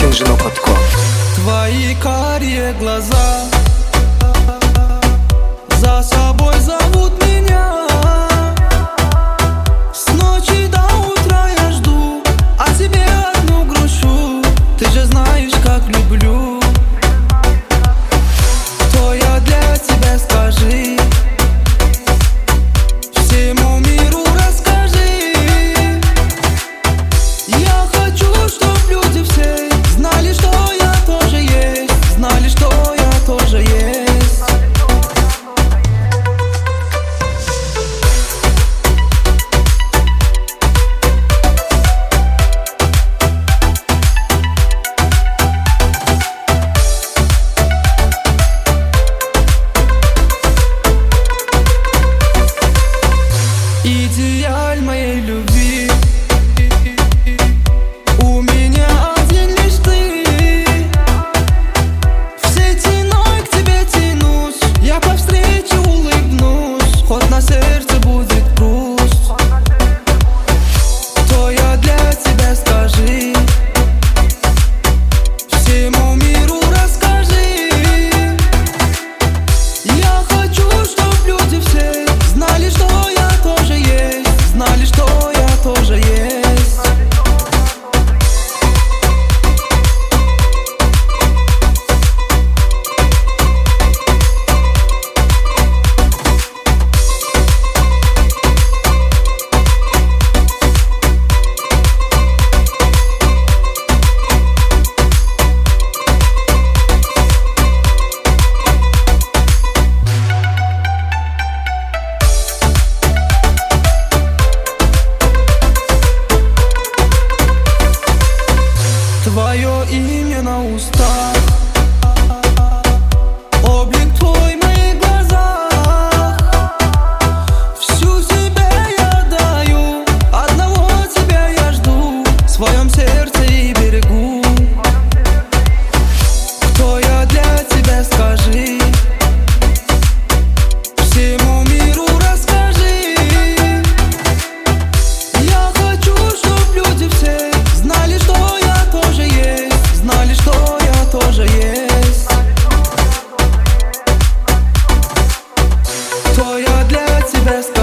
Женок Катко. Твои карие глаза за собой зовут меня. С ночи до утра я жду, а тебе одну грущу. Ты же знаешь, как люблю. Кто я для тебя, скажи. Всему миру расскажи. Я хочу, чтоб люди все знали, что я тоже есть. Знали, что я тоже есть. Идеаль моей любви, у меня один лишь ты. Всей ценой к тебе тянусь, я по встрече улыбнусь, хоть на сердце будет грусть. Кто я для тебя, скажи. Всему миру расскажи. Я хочу, чтоб люди все знали, что я тоже есть. Знали, что я тоже есть. Твое имя на устах, облик твой в моих глазах. Всю себя я даю, одного тебя я жду, в своем сердце и берегу. Кто я для тебя, скажи. Всему миру расскажи. Я хочу, чтоб люди все знали, что я тоже есть. Знали, что я тоже есть. Кто я для тебя, скажи.